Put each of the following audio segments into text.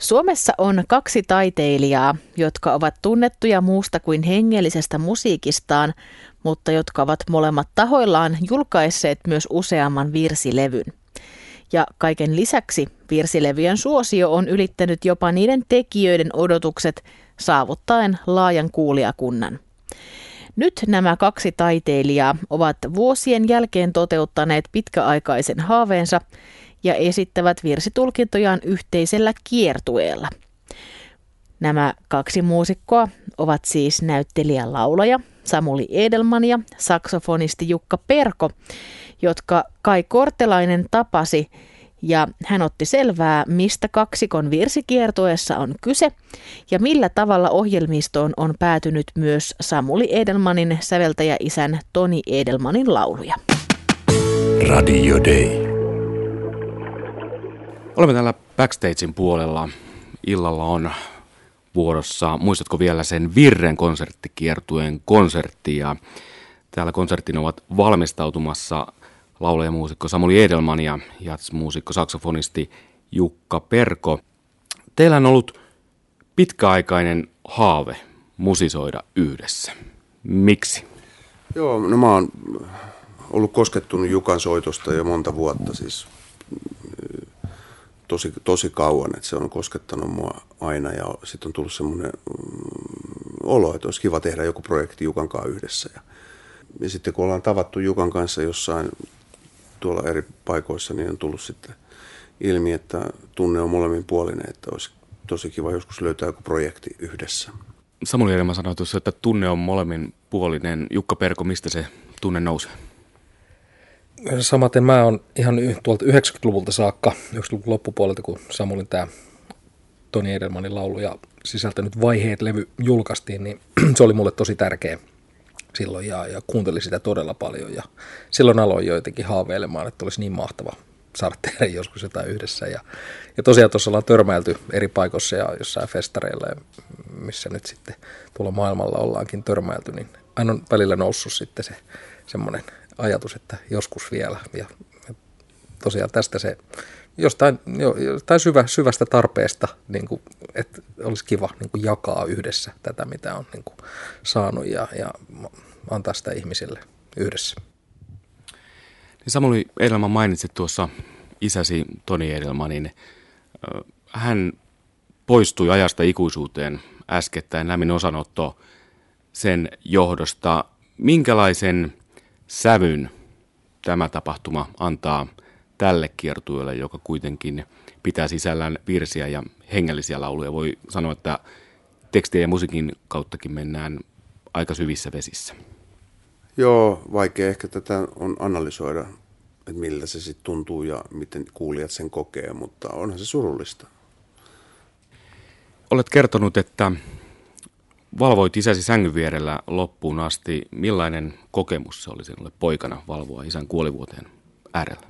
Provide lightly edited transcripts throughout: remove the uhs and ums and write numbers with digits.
Suomessa on kaksi taiteilijaa, jotka ovat tunnettuja muusta kuin hengellisestä musiikistaan, mutta jotka ovat molemmat tahoillaan julkaisseet myös useamman virsilevyn. Ja kaiken lisäksi virsilevyjen suosio on ylittänyt jopa niiden tekijöiden odotukset saavuttaen laajan kuulijakunnan. Nyt nämä kaksi taiteilijaa ovat vuosien jälkeen toteuttaneet pitkäaikaisen haaveensa ja esittävät virsitulkintojaan yhteisellä kiertueella. Nämä kaksi muusikkoa ovat siis näyttelijä-laulaja Samuli Edelman ja saksofonisti Jukka Perko, jotka Kai Kortelainen tapasi, ja hän otti selvää, mistä kaksikon virsikiertueessa on kyse ja millä tavalla ohjelmistoon on päätynyt myös Samuli Edelmanin säveltäjäisän Toni Edelmanin lauluja. Radio Day. Olemme täällä backstagein puolella. Illalla on vuorossa, muistatko vielä sen Virren konserttikiertueen konsertti, ja täällä konserttiin ovat valmistautumassa laulajamuusikko Samuli Edelman ja jazzmuusikko saksofonisti Jukka Perko. Teillä on ollut pitkäaikainen haave musisoida yhdessä. Miksi? Joo, no mä oon ollut koskettunut Jukan soitosta jo monta vuotta, siis tosi kauan, että se on koskettanut mua aina, ja sitten on tullut semmoinen olo, että olisi kiva tehdä joku projekti Jukan kanssa yhdessä. Ja sitten kun ollaan tavattu Jukan kanssa jossain tuolla eri paikoissa, niin on tullut sitten ilmi, että tunne on molemminpuolinen, että olisi tosi kiva joskus löytää joku projekti yhdessä. Samuli Edelman sanoi tuossa, että tunne on molemminpuolinen. Jukka Perko, mistä se tunne nousee? Samaten mä oon ihan tuolta 90-luvulta saakka, 90-luvun loppupuolelta, kun Samulin tämä Toni Edelmanin laulu ja sisältänyt Vaiheet-levy julkaistiin, niin se oli mulle tosi tärkeä silloin ja kuuntelin sitä todella paljon. Ja silloin aloin jotenkin haaveilemaan, että olisi niin mahtava saada tehdä joskus jotain yhdessä. Ja tosiaan tuossa ollaan törmäilty eri paikoissa ja jossain festareilla, ja missä nyt sitten tuolla maailmalla ollaankin törmäilty, niin aina on välillä noussut sitten se semmoinen ajatus, että joskus vielä. Ja tosiaan tästä se jostain syvästä tarpeesta, niin kuin, että olisi kiva niin kuin jakaa yhdessä tätä, mitä on niin kuin saanut ja antaa sitä ihmisille yhdessä. Niin Samuli Edelman mainitsit tuossa isäsi Toni Edelmanin. Hän poistui ajasta ikuisuuteen äskettäin, lämmin osanotto sen johdosta. Minkälaisen sävyn tämä tapahtuma antaa tälle kiertueelle, joka kuitenkin pitää sisällään virsiä ja hengellisiä lauluja? Voi sanoa, että tekstien ja musiikin kauttakin mennään aika syvissä vesissä. Joo, vaikea ehkä tätä on analysoida, että miltä se sitten tuntuu ja miten kuulijat sen kokee, mutta onhan se surullista. Olet kertonut, että valvoit isäsi sängyn vierellä loppuun asti. Millainen kokemus se oli sinulle poikana valvoa isän kuolivuoteen äärellä?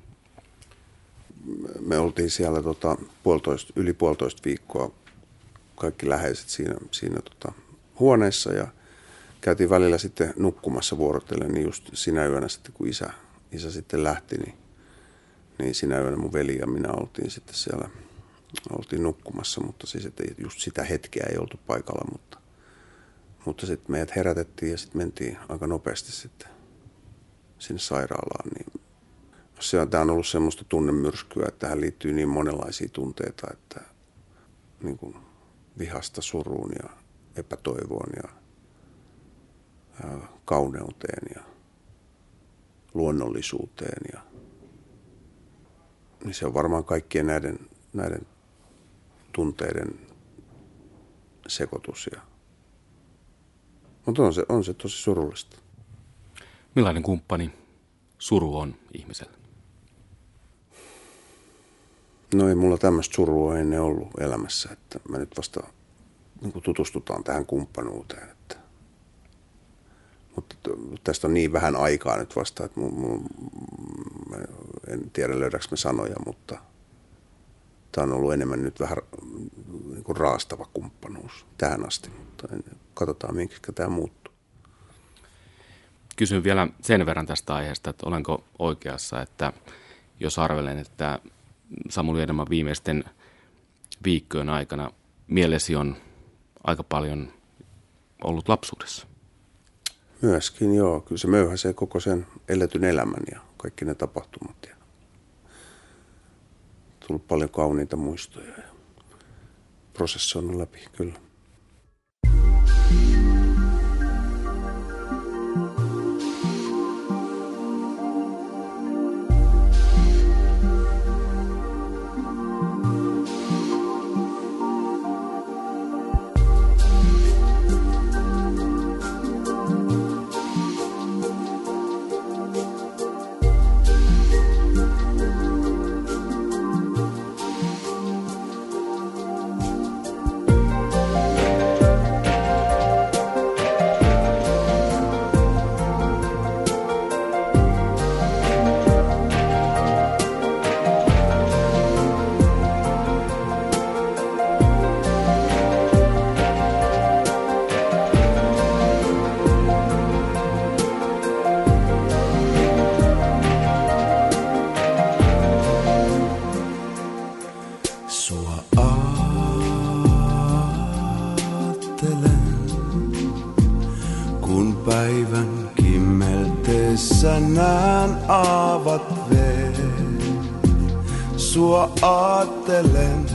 Me oltiin siellä yli puolitoista viikkoa kaikki läheiset siinä huoneessa, ja käytiin välillä sitten nukkumassa vuorotellen, niin just sinä yönä sitten kun isä sitten lähti, niin sinä yönä mun veli ja minä oltiin sitten siellä nukkumassa, mutta siis että just sitä hetkeä ei oltu paikalla, mutta sitten meidät herätettiin ja sitten mentiin aika nopeasti sitten sinne sairaalaan. Niin tämä on ollut semmoista tunnemyrskyä, että tähän liittyy niin monenlaisia tunteita, että niin kuin vihasta suruun ja epätoivoon ja kauneuteen ja luonnollisuuteen. Niin se on varmaan kaikkien näiden tunteiden sekoitus. Mutta on se tosi surullista. Millainen kumppani suru on ihmisellä? No ei mulla tämmöistä surua ennen ollut elämässä, että mä nyt vasta niin kuin tutustutaan tähän kumppanuuteen. Mutta tästä on niin vähän aikaa nyt vasta, että mä en tiedä löydäks mä sanoja, mutta tämä on ollut enemmän nyt vähän niin kuin raastava kumppanuus tähän asti, mutta katsotaan minkä tämä muuttuu. Kysyn vielä sen verran tästä aiheesta, että olenko oikeassa, että jos arvelen, että Samuli Edelman viimeisten viikkojen aikana mielesi on aika paljon ollut lapsuudessa? Myöskin, joo. Kyllä se möyhäsee koko sen eletyn elämän ja kaikki ne tapahtumat. Ja tullut paljon kauniita muistoja ja prosessoinut läpi, kyllä. Päivän kimmelteessä näen aavat veet. Sua aattelen,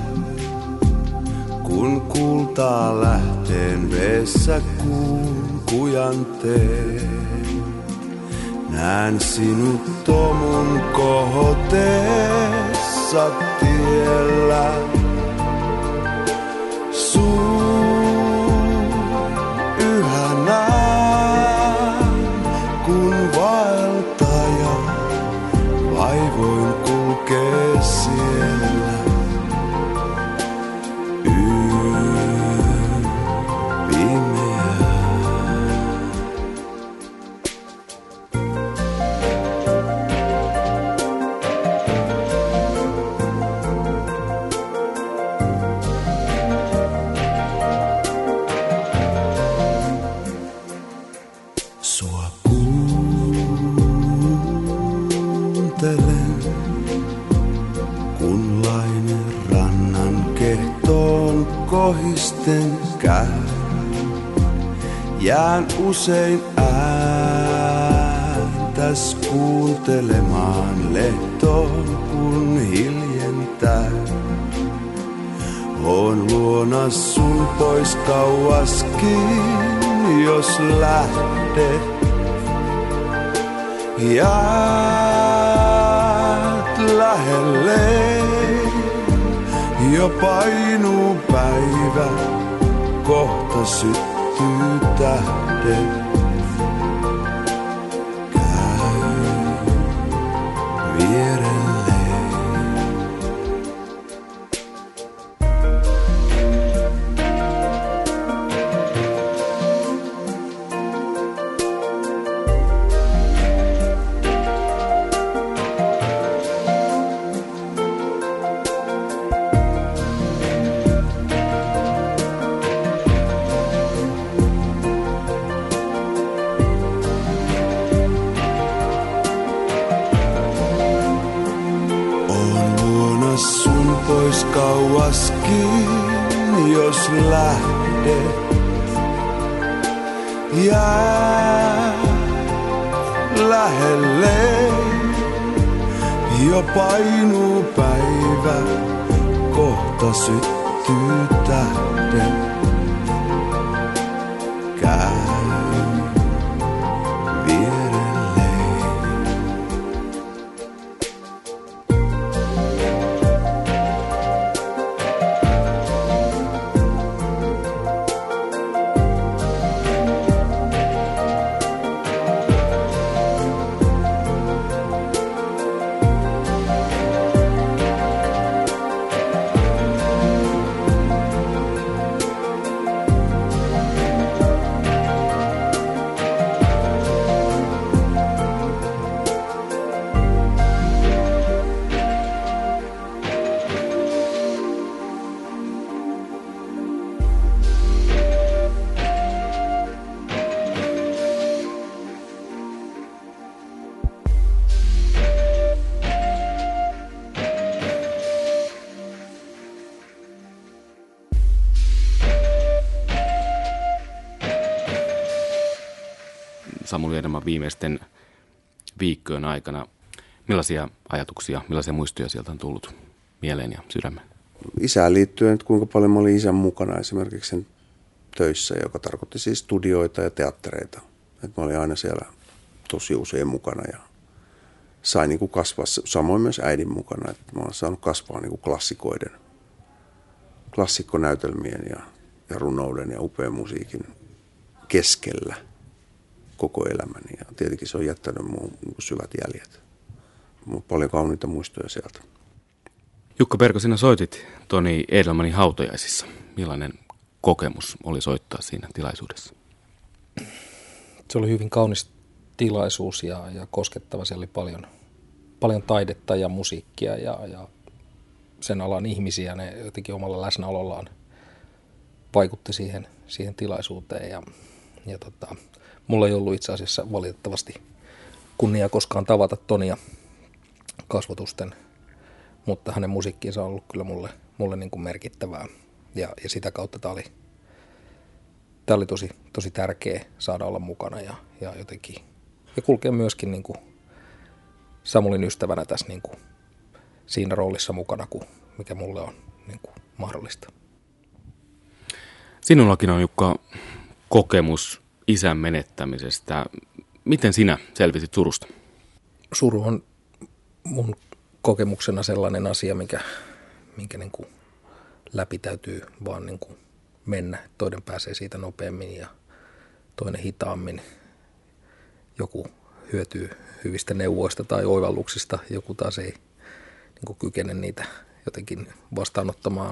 kun kultaa lähteen veessä kuun kujanteet. Näen sinut tomun kohotessa tiellä. Yhä näen, kun vaeltaja vaivoin kulkee siellä. Yön pimeä. Sua kuuntelen, kun lainen rannan kehtoon kohisten käy. Jään usein ääntäs kuuntelemaan lehtoon, kun hiljentää. Oon luona sun pois kauaskin, jos lähdet. Jäät lähelle, jo painuu päivä, kohta syttyy tähdet. Käy vierelleen. Pois kauaskin, jos lähdet. Jää lähelle, jo painuu päivä, kohta syttyy tähdet. Käy vierelleen. Samuli Edelman viimeisten viikkojen aikana. Millaisia ajatuksia, millaisia muistoja sieltä on tullut mieleen ja sydämeen? Isään liittyen, että kuinka paljon mä olin isän mukana esimerkiksi sen töissä, joka tarkoitti siis studioita ja teattereita. Että mä olin aina siellä tosi usein mukana ja sain niin kuin kasvaa, samoin myös äidin mukana. Että mä olen saanut kasvaa niin kuin klassikkonäytelmien ja runouden ja upean musiikin keskellä koko elämäni. Ja tietenkin se on jättänyt mun niin kuin syvät jäljet. Mulla on paljon kauniita muistoja sieltä. Jukka Perko, sinä soitit Toni Edelmanin hautajaisissa. Millainen kokemus oli soittaa siinä tilaisuudessa? Se oli hyvin kaunis tilaisuus ja koskettava. Siellä oli paljon taidetta ja musiikkia ja sen alan ihmisiä. Ne jotenkin omalla läsnäolollaan vaikutti siihen tilaisuuteen. Ja mulla ei ollut itse asiassa valitettavasti kunnia koskaan tavata Tonia kasvotusten, mutta hänen musiikkiinsa on ollut kyllä mulle niin kuin merkittävää. Ja sitä kautta tämä oli tosi tärkeä saada olla mukana ja jotenkin ja kulkea myöskin niin kuin Samulin ystävänä tässä niin kuin siinä roolissa mukana, mikä mulle on niin kuin mahdollista. Sinullakin on, Jukka, kokemus isän menettämisestä. Miten sinä selvisit surusta? Suru on mun kokemuksena sellainen asia, minkä niin kuin läpi täytyy vaan niin kuin mennä. Toinen pääsee siitä nopeammin ja toinen hitaammin. Joku hyötyy hyvistä neuvoista tai oivalluksista, joku taas ei niin kuin kykene niitä jotenkin vastaanottamaan.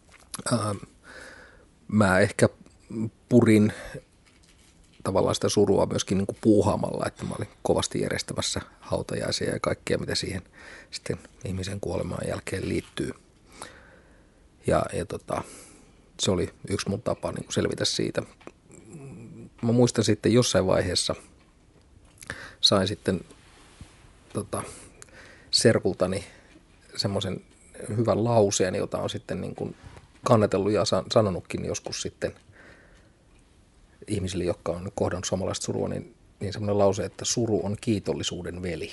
Mä ehkä purin tavallaan sitä surua myöskin niin kuin puuhaamalla, että mä olin kovasti järjestämässä hautajaisia ja kaikkea, mitä siihen sitten ihmisen kuolemaan jälkeen liittyy. Ja se oli yksi mun tapa niin kuin selvitä siitä. Mä muistan sitten jossain vaiheessa sain sitten serkultani semmoisen hyvän lauseen, jota on sitten niin kuin kannatellut ja sanonutkin joskus sitten ihmisille, jotka on kohdannut samanlaista surua, niin semmoinen lause, että suru on kiitollisuuden veli.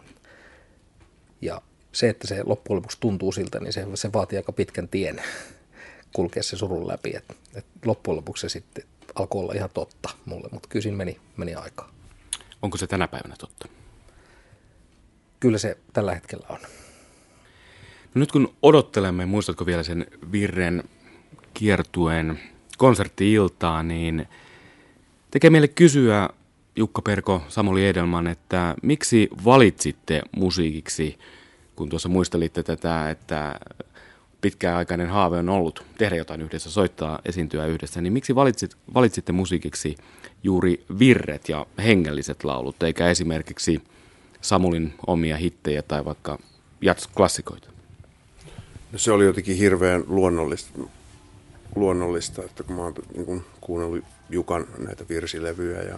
Ja se, että se loppujen lopuksi tuntuu siltä, niin se vaatii aika pitkän tien kulkea se surun läpi. Et loppujen lopuksi se sitten alkoi olla ihan totta mulle, mutta kyllä siinä meni aikaa. Onko se tänä päivänä totta? Kyllä se tällä hetkellä on. No nyt kun odottelemme, muistatko vielä sen Virren kiertueen konsertti-iltaa, niin tekee meille kysyä, Jukka Perko, Samuli Edelman, että miksi valitsitte musiikiksi, kun tuossa muistelitte tätä, että pitkäaikainen haave on ollut tehdä jotain yhdessä, soittaa, esiintyä yhdessä, niin miksi valitsitte musiikiksi juuri virret ja hengelliset laulut, eikä esimerkiksi Samulin omia hittejä tai vaikka jazz-klassikoita? No se oli jotenkin hirveän luonnollista, että kun mä oon niin kuunnellut Jukan näitä virsilevyjä ja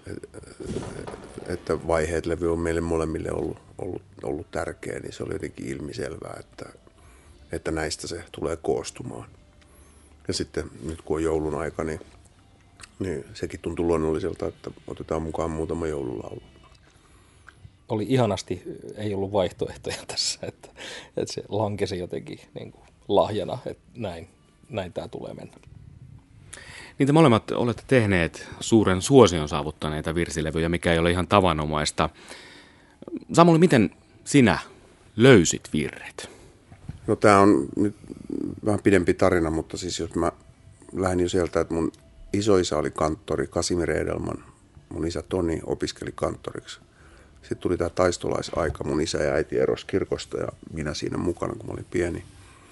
että Vaiheet-levy on meille molemmille ollut tärkeä, niin se oli jotenkin ilmiselvää, että näistä se tulee koostumaan. Ja sitten nyt kun on joulun aika, niin sekin tuntui luonnolliselta, että otetaan mukaan muutama joululaulu. Oli ihanasti, ei ollut vaihtoehtoja tässä, että se lankesi jotenkin niin kuin lahjana, että näin tämä tulee mennä. Niin te molemmat olette tehneet suuren suosion saavuttaneita virsilevyjä, mikä ei ole ihan tavanomaista. Samuli, miten sinä löysit virret? No tämä on nyt vähän pidempi tarina, mutta siis jos mä lähdin jo sieltä, että mun isoisä oli kanttori, Casimir Edelman, mun isä Toni opiskeli kanttoriksi. Sitten tuli tämä taistolaisaika, mun isä ja äiti erosi kirkosta ja minä siinä mukana, kun mä olin pieni.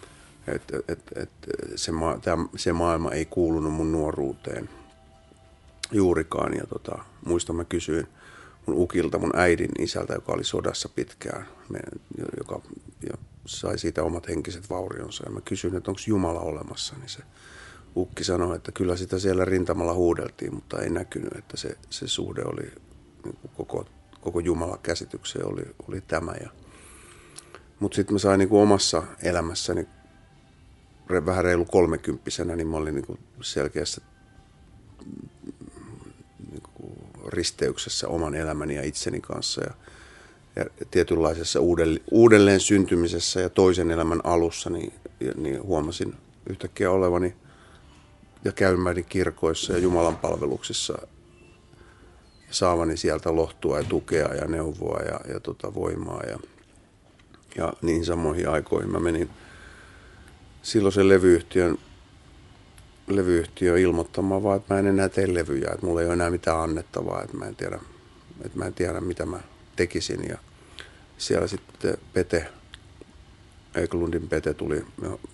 Se maailma ei kuulunut mun nuoruuteen juurikaan. Ja muistan, mä kysyin mun ukilta, mun äidin isältä, joka oli sodassa pitkään, joka sai siitä omat henkiset vaurionsa. Ja mä kysyin, että onko Jumala olemassa, niin se ukki sanoi, että kyllä sitä siellä rintamalla huudeltiin, mutta ei näkynyt, että se suhde oli niin koko Jumalan käsitykseen oli tämä. Mutta sitten mä sain niin kuin omassa elämässäni vähän reilu 30-vuotiaana, niin mä olin niin kuin selkeässä niin kuin risteyksessä oman elämäni ja itseni kanssa ja tietynlaisessa uudelleen syntymisessä ja toisen elämän alussa, niin huomasin yhtäkkiä olevani ja käymäni kirkoissa ja Jumalan palveluksissa ja saavani sieltä lohtua ja tukea ja neuvoa ja voimaa ja niihin samoihin aikoihin mä menin silloisen levyyhtiön ilmoittamaan vaan, että mä en enää tee levyjä, että mulla ei ole enää mitään annettavaa, että mä en tiedä mitä mä tekisin. Ja siellä sitten Eklundin Pete tuli,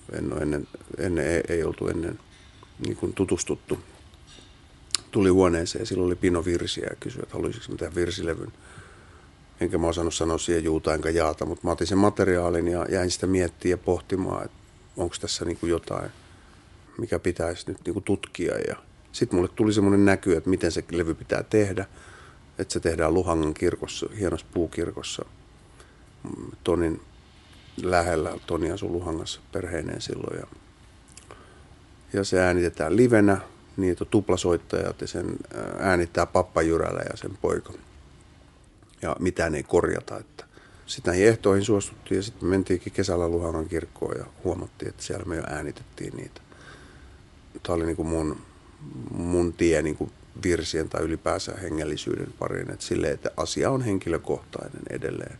ei oltu ennen niin kuin tutustuttu, tuli huoneeseen ja silloin oli pino virsiä ja kysyi, että haluaisinko mä tehdä virsilevyn. Enkä mä osannut sanoa siihen juuta enkä jaata, mutta mä otin sen materiaalin ja jäin sitä miettimään ja pohtimaan, että onko tässä niin kuin jotain, mikä pitäisi nyt niin kuin tutkia. Ja sitten mulle tuli semmoinen näky, että miten se levy pitää tehdä. Että se tehdään Luhangan kirkossa, hienossa puukirkossa, Tonin lähellä. Toni asui Luhangassa perheineen silloin. Ja se äänitetään livenä, niitä on tuplasoittajat ja sen äänittää Pappa Jyrälä ja sen poika. Ja mitään ei korjata. Sitten näihin ehtoihin suostuttiin ja sitten me mentiinkin kesällä Luhangan kirkkoon ja huomattiin, että siellä me jo äänitettiin niitä. Tämä oli niin kuin mun tie niin kuin virsien tai ylipäänsä hengellisyyden pariin, että silleen, että asia on henkilökohtainen edelleen.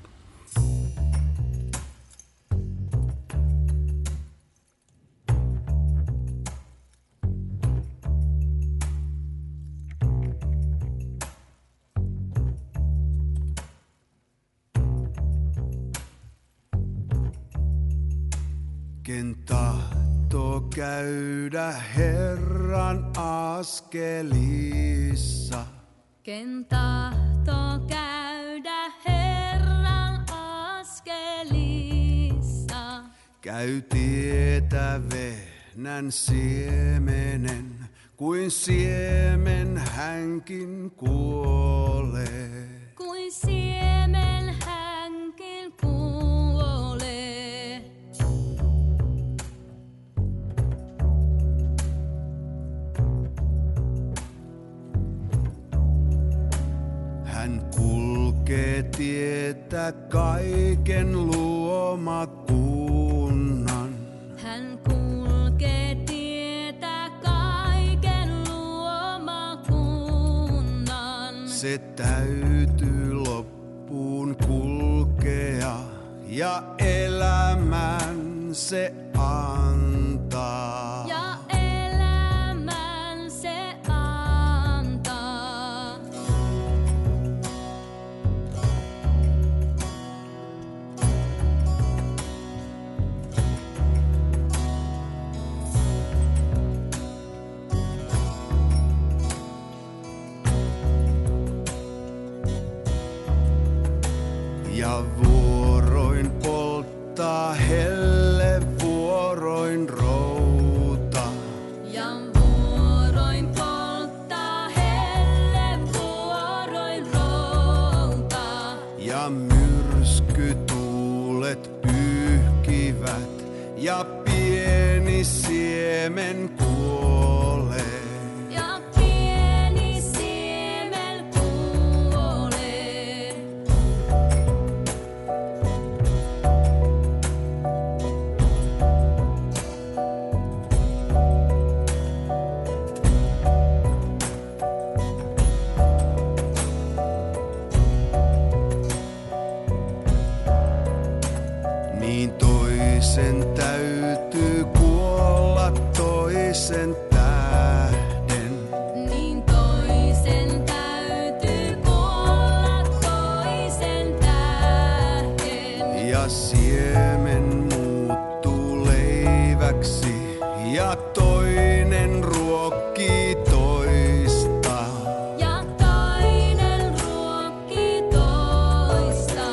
Ken tahtoo käydä Herran askelissa. Ken tahtoo käydä Herran askelissa. Käy tietä vehnän siemenen, kuin siemen hänkin kuolee. Kuin siemen hänkin kuolee. Hän kulkee tietä kaiken luomakunnan. Hän kulkee tietä kaiken luomakunnan. Se täytyy loppuun kulkea ja elämän se antaa. Ja elämän se antaa. Ja vuoroin polttaa helle, vuoroin routa. Ja vuoroin polttaa helle, vuoroin routa. Ja myrskytuulet pyyhkivät ja pieni siemen kuolee. Ja pieni siemen kuolee. Niin toisen täytyy kuolla toisen tähden. Niin toisen täytyy kuolla toisen tähden. Ja siemen muuttuu leiväksi ja toinen ruokkii toista. Ja toinen ruokkii toista.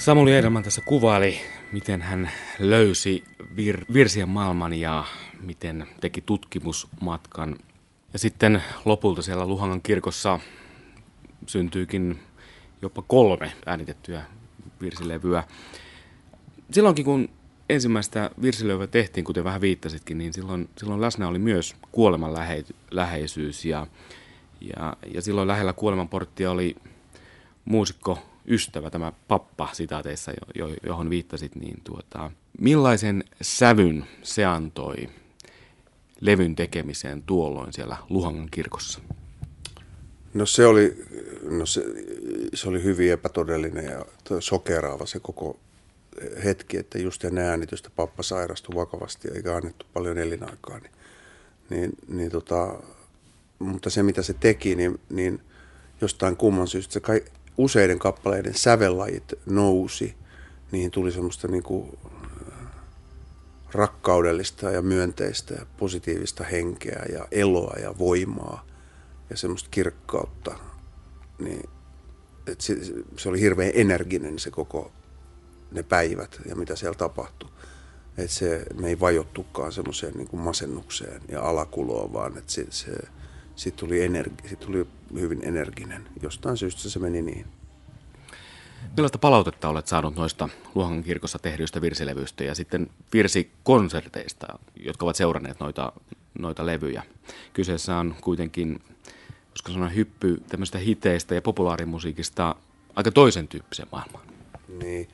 Samuli Edelman tässä kuvaili, miten hän löysi virsien maailman ja miten teki tutkimusmatkan. Ja sitten lopulta siellä Luhangan kirkossa syntyykin jopa 3 äänitettyä virsilevyä. Silloinkin kun ensimmäistä virsilevyä tehtiin, kuten vähän viittasitkin, niin silloin läsnä oli myös kuoleman läheisyys. Ja silloin lähellä kuolemanporttia oli muusikko ystävä, tämä pappa sitaateissa, johon viittasit, niin millaisen sävyn se antoi levyn tekemiseen tuolloin siellä Luhangan kirkossa? No se oli hyvin epätodellinen ja sokeraava se koko hetki, että just ennen äänitystä pappa sairastui vakavasti eikä annettu paljon elinaikaa. Mutta se mitä se teki, niin jostain kumman syystä se useiden kappaleiden sävellajit nousi. Niihin tuli semmoista niinku rakkaudellista ja myönteistä ja positiivista henkeä ja eloa ja voimaa ja semmoista kirkkautta. Niin, se oli hirveän energinen se koko ne päivät ja mitä siellä tapahtui. Että me ei vajottukaan semmoiseen niin kuin masennukseen ja alakuloon, vaan että siitä tuli hyvin energinen. Jostain syystä se meni niin. Millaista palautetta olet saanut noista Luhangan kirkossa tehdyistä virsilevyistä ja sitten virsikonserteista, jotka ovat seuranneet noita levyjä? Kyseessä on kuitenkin, koska sanoa hyppy tämmöistä hiteistä ja populaarimusiikista aika toisen tyyppisen maailmaan. Niin.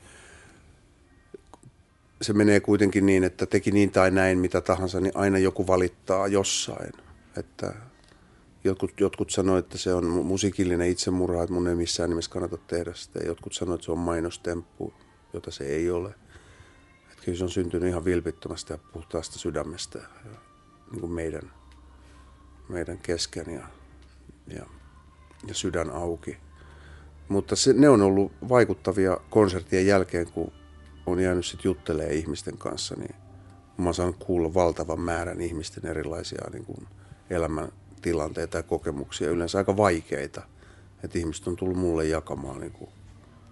Se menee kuitenkin niin, että teki niin tai näin mitä tahansa, niin aina joku valittaa jossain. Että jotkut sanoo, että se on musiikillinen itsemurha, että mun ei missään nimessä kannata tehdä sitä. Jotkut sanoo, että se on mainostemppu, jota se ei ole. Että kyllä se on syntynyt ihan vilpittömästä ja puhtaasta sydämestä ja niin kuin meidän kesken ja sydän auki. Mutta ne on ollut vaikuttavia konserttien jälkeen, kun on jäänyt sitten juttelemaan ihmisten kanssa, niin mä oon saanut kuulla valtavan määrän ihmisten erilaisia niin kuin elämäntilanteita ja kokemuksia, yleensä aika vaikeita. Että ihmiset on tullut mulle jakamaan niin kuin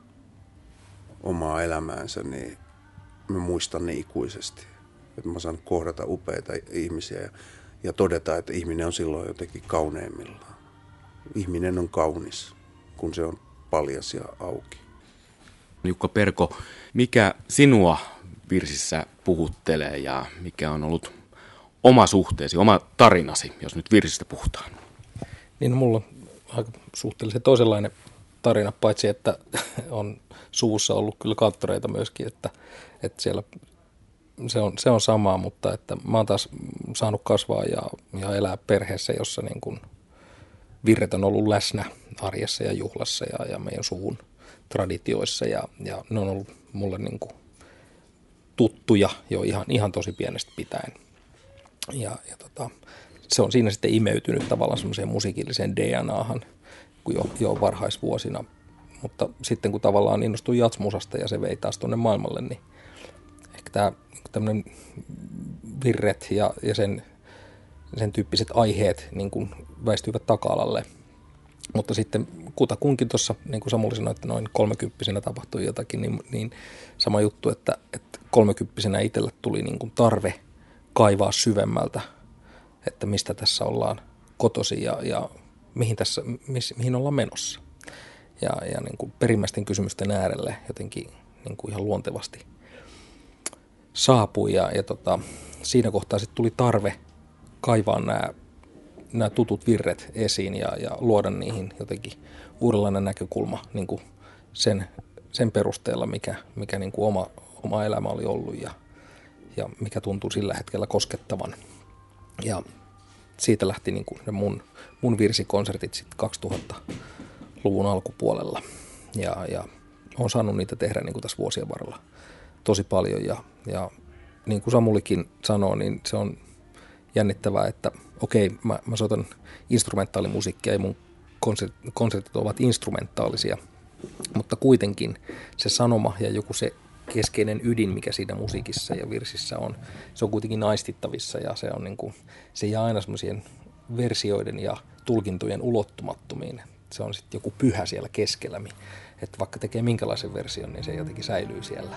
omaa elämäänsä, niin mä muistan ne ikuisesti. Että mä oon saanut kohdata upeita ihmisiä ja todeta, että ihminen on silloin jotenkin kauneimmillaan. Ihminen on kaunis, kun se on paljas ja auki. Jukka Perko, mikä sinua virsissä puhuttelee ja mikä on ollut oma suhteesi, oma tarinasi, jos nyt virsistä puhutaan? Niin mulla on aika suhteellisen toisenlainen tarina, paitsi että on suvussa ollut kyllä kanttoreita myöskin, että siellä se on samaa, mutta että mä oon taas saanut kasvaa ja elää perheessä, jossa niin kuin virret on ollut läsnä arjessa ja juhlassa ja meidän suvun traditioissa ja ne on ollut mulle niin kuin tuttuja jo ihan tosi pienestä pitäen. Se on siinä sitten imeytynyt tavallaan semmoiseen musiikilliseen DNAhan jo varhaisvuosina, mutta sitten kun tavallaan innostui jatsmusasta ja se vei taas tuonne maailmalle, niin ehkä tämä tämmöinen virret ja sen tyyppiset aiheet niin kuin väistyivät taka-alalle. Mutta sitten kutakunkin tuossa, niin kuin Samuli sanoi, että noin 30-vuotiaana tapahtui jotakin, niin sama juttu, että 30-vuotiaana itselle tuli niin kuin tarve kaivaa syvemmältä, että mistä tässä ollaan kotoisin ja mihin ollaan menossa. Ja niin kuin perimmäisten kysymysten äärelle jotenkin niin kuin ihan luontevasti saapui ja siinä kohtaa sitten tuli tarve kaivaa nämä tutut virret esiin ja luoda niihin jotenkin uudenlainen näkökulma niin kuin sen perusteella, mikä niin kuin oma elämä oli ollut ja mikä tuntui sillä hetkellä koskettavan. Ja siitä lähti niin kuin ne mun virsikonsertit sitten 2000-luvun alkupuolella. Ja olen saanut niitä tehdä niin kuin tässä vuosien varrella tosi paljon. Ja niin kuin Samulikin sanoo, niin se on jännittävää, että okei, mä soitan instrumentaalimusiikkia ja mun konsertit ovat instrumentaalisia, mutta kuitenkin se sanoma ja joku se keskeinen ydin, mikä siinä musiikissa ja virsissä on, se on kuitenkin aistittavissa ja se on niin kuin, se jää aina semmoisien versioiden ja tulkintojen ulottumattomiin. Se on sitten joku pyhä siellä keskellä, että vaikka tekee minkälaisen version, niin se jotenkin säilyy siellä.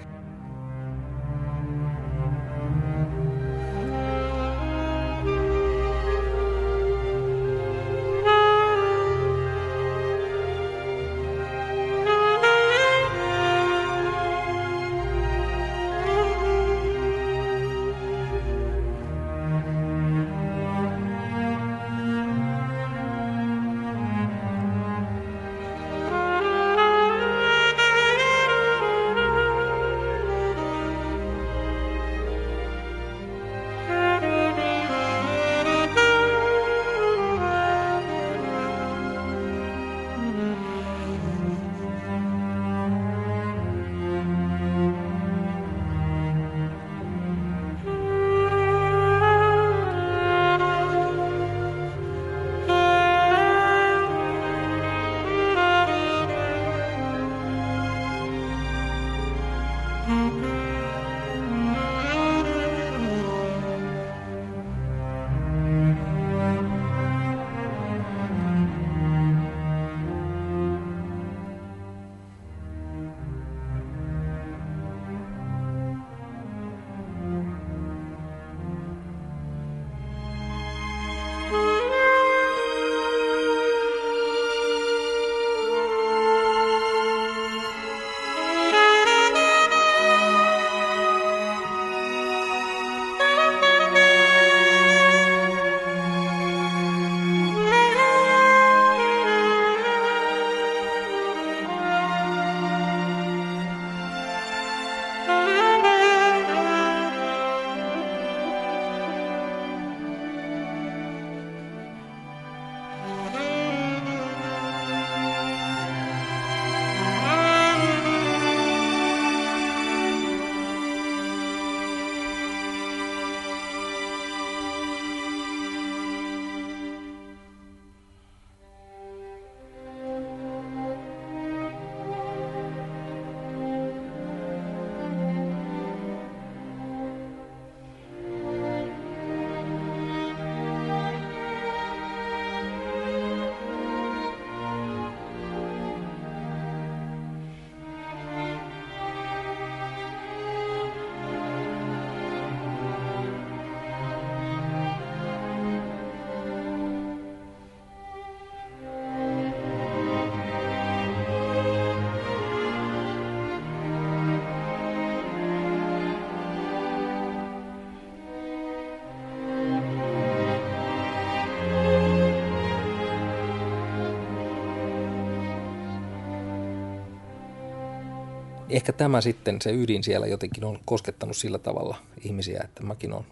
Ehkä tämä sitten, se ydin siellä jotenkin on koskettanut sillä tavalla ihmisiä, että mäkin olen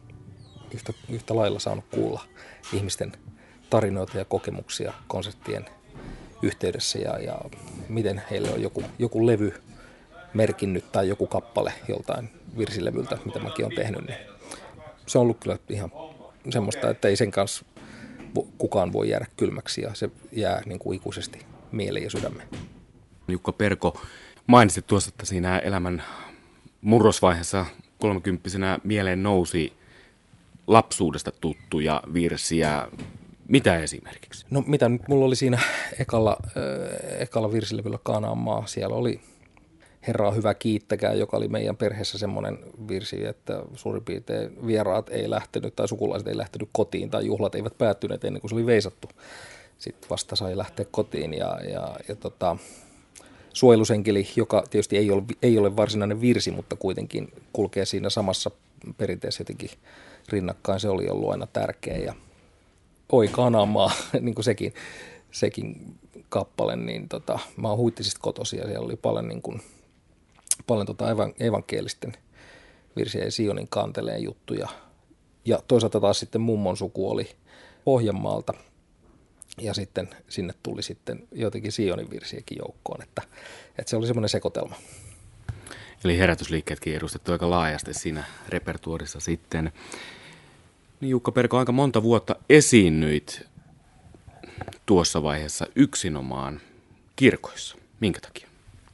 yhtä lailla saanut kuulla ihmisten tarinoita ja kokemuksia konserttien yhteydessä ja miten heille on joku levy merkinnyt tai joku kappale joltain virsilevyltä, mitä mäkin olen tehnyt. Niin se on ollut kyllä ihan semmoista, että ei sen kanssa kukaan voi jäädä kylmäksi ja se jää niin kuin ikuisesti mieleen ja sydämeen. Jukka Perko, mainitsit tuossa, että siinä elämän murrosvaiheessa 30-vuotiaana mieleen nousi lapsuudesta tuttuja virsiä. Mitä esimerkiksi? No mitä nyt mulla oli siinä ekalla virsilevyllä Kaanaan maa. Siellä oli Herraa hyvä kiittäkää, joka oli meidän perheessä semmoinen virsi, että suurin piirtein vieraat ei lähtenyt tai sukulaiset ei lähtenyt kotiin tai juhlat eivät päättyneet ennen kuin se oli veisattu. Sitten vasta sai lähteä kotiin ja Suojelusenkeli, joka tietysti ei ole varsinainen virsi, mutta kuitenkin kulkee siinä samassa perinteessä jotenkin rinnakkain. Se oli ollut aina tärkeä ja Oi Kanamaa, niin kuin sekin kappale, niin mä oon Huittisista kotoisin ja siellä oli paljon evankelisten virsiä ja Sionin kanteleen juttuja. Ja toisaalta taas sitten mummon suku oli Pohjanmaalta ja sitten sinne tuli sitten jotenkin Sionin virsiäkin joukkoon, että se oli semmoinen sekoitelma. Eli herätysliikkeetkin edustettu aika laajasti siinä repertuorissa sitten. Niin Jukka Perko, aika monta vuotta esiinnyit tuossa vaiheessa yksinomaan kirkoissa. Minkä takia?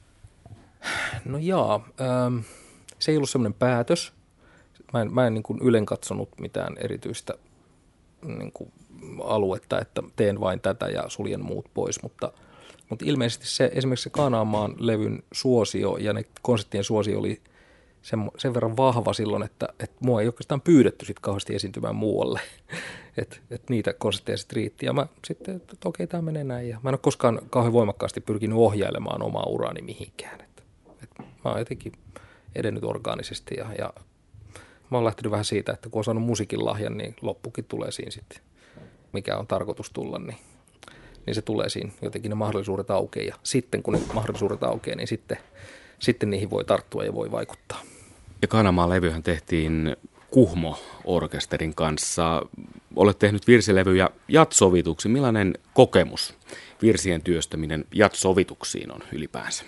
No se ei ollut semmoinen päätös. Mä en niin kuin ylen katsonut mitään erityistä niin kuin aluetta, että teen vain tätä ja suljen muut pois, mutta Mutta ilmeisesti esimerkiksi se Kaanaanmaan levyn suosio ja ne konserttien suosio oli sen verran vahva silloin, että mua ei oikeastaan pyydetty sit kauheasti esiintymään muualle. Et niitä konsertteja sitten riitti. Ja mä sitten, että okei, tämä menee näin. Ja mä en ole koskaan kauhean voimakkaasti pyrkinyt ohjailemaan omaa uraani mihinkään. Mä oon jotenkin edennyt orgaanisesti ja mä oon lähtenyt vähän siitä, että kun on saanut musiikin lahjan, niin loppukin tulee siinä sitten, mikä on tarkoitus tulla, niin se tulee siinä jotenkin ne mahdollisuudet aukeaa. Ja sitten kun ne mahdollisuudet aukeaa, niin sitten niihin voi tarttua ja voi vaikuttaa. Ja Kaanaanmaan levyhän tehtiin Kuhmo-orkesterin kanssa. Olet tehnyt virsilevyjä jatsovituksi. Millainen kokemus virsien työstäminen jatsovituksiin on ylipäänsä?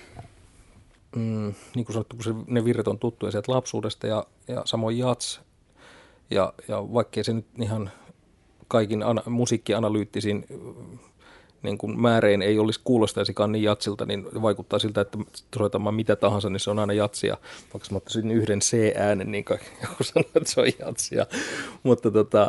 Niin kuin sanottu, kun ne virret on tuttuja sieltä lapsuudesta ja samoin jats. Ja vaikkei se nyt ihan kaikin musiikkianalyyttisin niin kuin määrein ei olisi kuulostaisikaan niin jatsilta, niin vaikuttaa siltä, että soitamaan mitä tahansa, niin se on aina jatsia. Vaikka mä ottaisin yhden C-äänen, niin joku sanoo, että se on jatsia. Mutta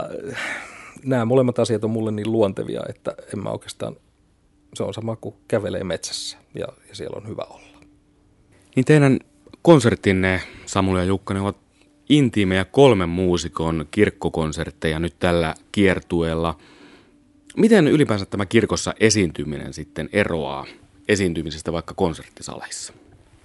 nämä molemmat asiat on mulle niin luontevia, että en mä oikeastaan, se on sama kuin kävelee metsässä ja siellä on hyvä olla. Niin teidän konserttinne, Samuli ja Jukka, ne ovat intiimejä 3 muusikon kirkkokonsertteja nyt tällä kiertueella. Miten ylipäänsä tämä kirkossa esiintyminen sitten eroaa esiintymisestä vaikka konserttisaleissa?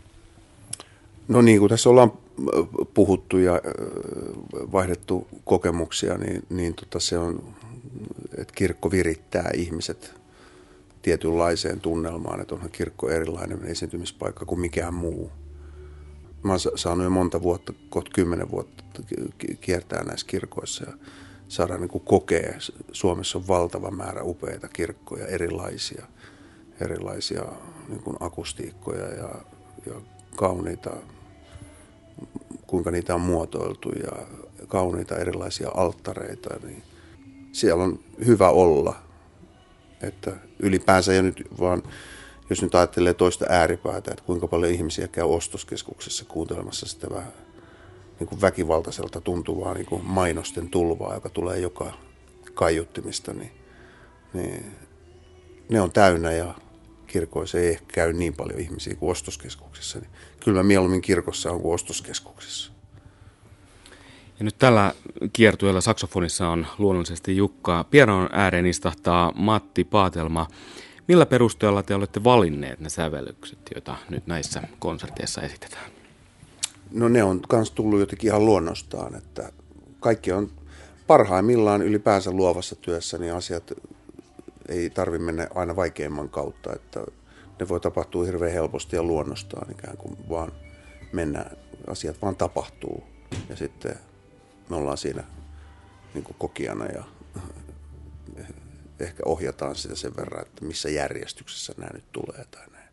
No niin kuin tässä ollaan puhuttu ja vaihdettu kokemuksia, niin se on, että kirkko virittää ihmiset tietynlaiseen tunnelmaan, että onhan kirkko erilainen esiintymispaikka kuin mikään muu. Mä oon saanut jo monta vuotta, kohta 10 vuotta kiertää näissä kirkoissa ja saadaan niin kuin kokea. Suomessa on valtava määrä upeita kirkkoja, erilaisia niin kuin akustiikkoja ja kauniita, kuinka niitä on muotoiltu ja kauniita erilaisia alttareita. Niin siellä on hyvä olla, että ylipäänsä ja nyt vaan, jos nyt ajattelee toista ääripäätä, että kuinka paljon ihmisiä käy ostoskeskuksessa kuuntelemassa sitä vähän niin kuin väkivaltaiselta tuntuvaa niin kuin mainosten tulvaa, joka tulee joka kaiuttimista, niin ne on täynnä ja kirkoissa ei ehkä käy niin paljon ihmisiä kuin ostoskeskuksissa. Niin kyllä mä mieluummin kirkossa on kuin ostoskeskuksissa. Ja nyt tällä kiertueella saksofonissa on luonnollisesti Jukka. Pianon ääreen istahtaa Matti Paatelma. Millä perusteella te olette valinneet ne sävellykset, joita nyt näissä konserteissa esitetään? No ne on myös tullut jotenkin ihan luonnostaan, että kaikki on parhaimmillaan ylipäänsä luovassa työssä, niin asiat ei tarvitse mennä aina vaikeimman kautta, että ne voi tapahtua hirveän helposti ja luonnostaan ikään kuin vaan mennään, asiat vaan tapahtuu ja sitten me ollaan siinä niin kuin kokijana ja ehkä ohjataan sitä sen verran, että missä järjestyksessä nämä nyt tulee tai näin.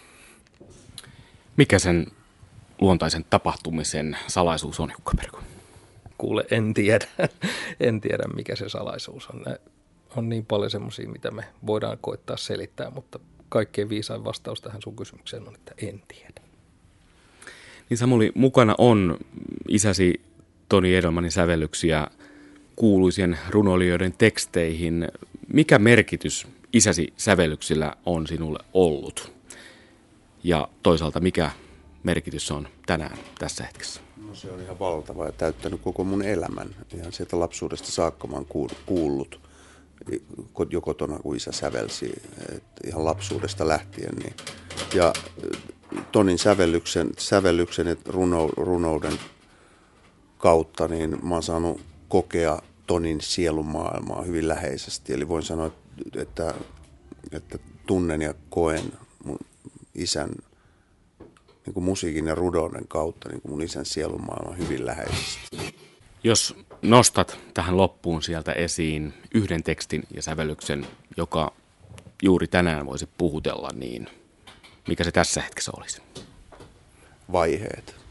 Mikä sen luontaisen tapahtumisen salaisuus on, Jukka Perko? Kuule, en tiedä. En tiedä, mikä se salaisuus on. On niin paljon semmoisia, mitä me voidaan koittaa selittää, mutta kaikkein viisain vastaus tähän sun kysymykseen on, että en tiedä. Niin Samuli, mukana on isäsi Toni Edelmanin sävellyksiä kuuluisien runoilijoiden teksteihin. Mikä merkitys isäsi sävellyksillä on sinulle ollut? Ja toisaalta mikä merkitys on tänään tässä hetkessä? No se on ihan valtava ja täyttänyt koko mun elämän. Ihan sieltä lapsuudesta saakka mä oon kuullut jo kotona, kun isä sävelsi, ihan lapsuudesta lähtien. Niin. Ja Tonin sävellyksen ja runouden kautta niin mä oon saanut kokea Tonin sielunmaailmaa hyvin läheisesti. Eli voin sanoa, että tunnen ja koen mun isän niin kuin musiikin ja runouden kautta niin kuin mun isän sielunmaailma hyvin läheisesti. Jos nostat tähän loppuun sieltä esiin yhden tekstin ja sävellyksen, joka juuri tänään voisi puhutella, niin mikä se tässä hetkessä olisi? Vaiheet.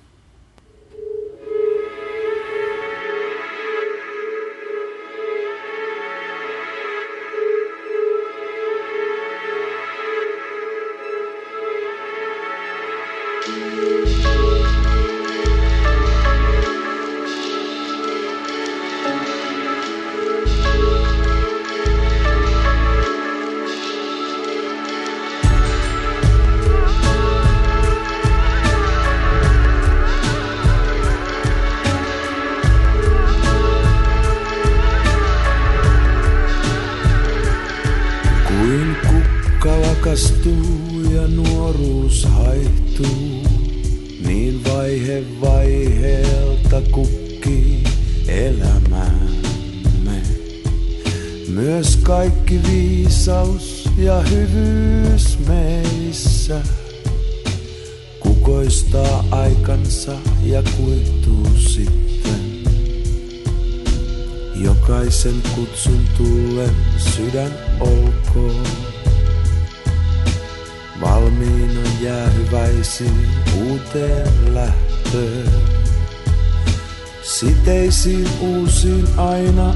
Kuin kukka lakastuu ja nuoruus haihtuu, niin vaihe vaiheelta kukkii elämämme. Myös kaikki viisaus ja hyvyys meissä kukoistaa aikansa ja kuihtuu sitten. Jokaisen kutsun tullen sydän olkoon, valmiina jäähyväisiin uuteen lähtöön. Siteisiin uusiin aina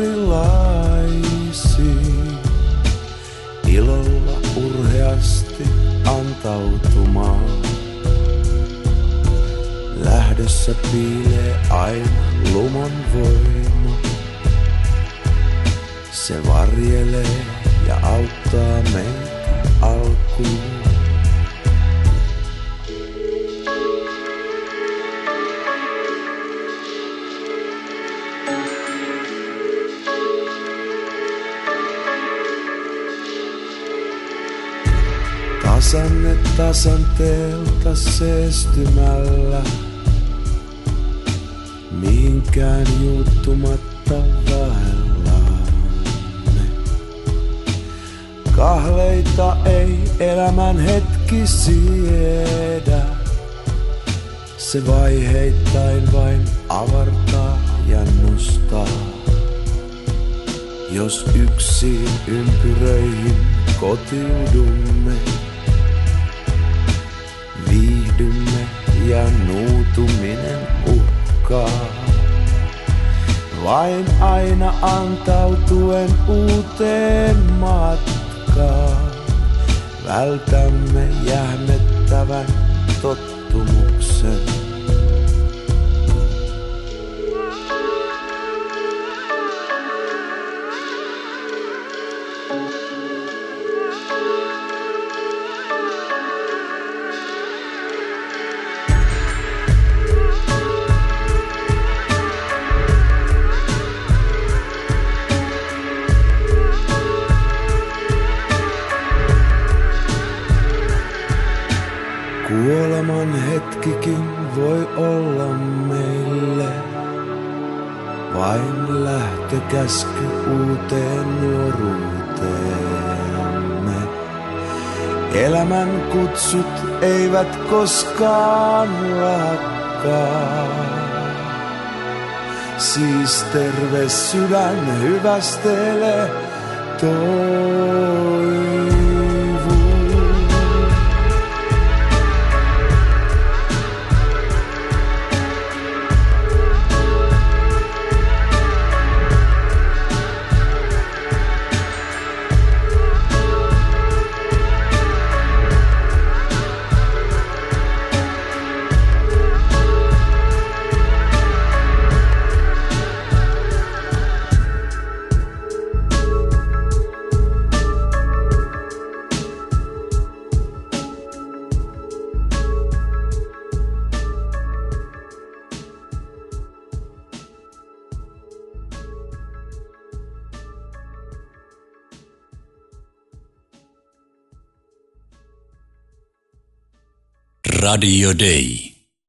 erilaisiin, ilolla urheasti antautumaan. Lähdössä piilee aina lumon voima. Se varjelee ja auttaa meitä alkuun. Tasanne tasanteelta seestymällä, mihinkään juuttumatta vaellamme. Kahleita ei elämän hetki siedä, se vaiheittain vain avartaa ja nostaa. Jos yksin ympyröihin kotiudumme, viihdymme ja nuutuminen uhkaa. Vain aina antautuen uuteen matkaan, vältämme jähmettävän tottumuksen. Kuoleman hetkikin voi olla meille vain lähtökäsky uuteen nuoruuteemme. Elämän kutsut eivät koskaan lakkaa. Siis terve sydän hyvästele toivuu. Radio Day.